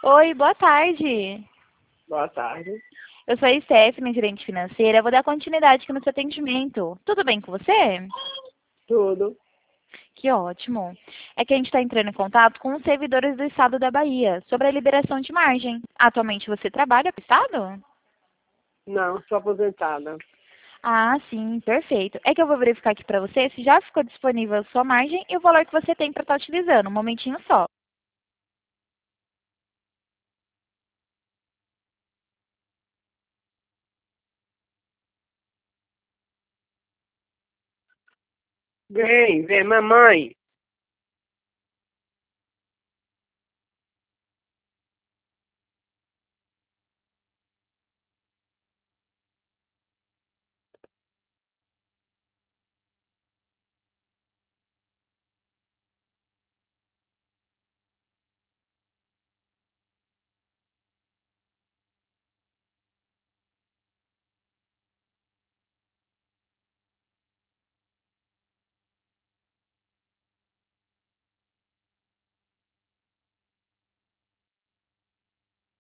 Oi, boa tarde. Boa tarde. Eu sou a Stephanie, gerente financeira. Eu vou dar continuidade aqui no seu atendimento. Tudo bem com você? Tudo. Que ótimo. É que a gente está entrando em contato com os servidores do estado da Bahia sobre a liberação de margem. Atualmente você trabalha para o estado? Não, sou aposentada. Ah, sim, perfeito. É que eu vou verificar aqui para você se já ficou disponível a sua margem e o valor que você tem para estar utilizando. Um momentinho só. Vem, mamãe.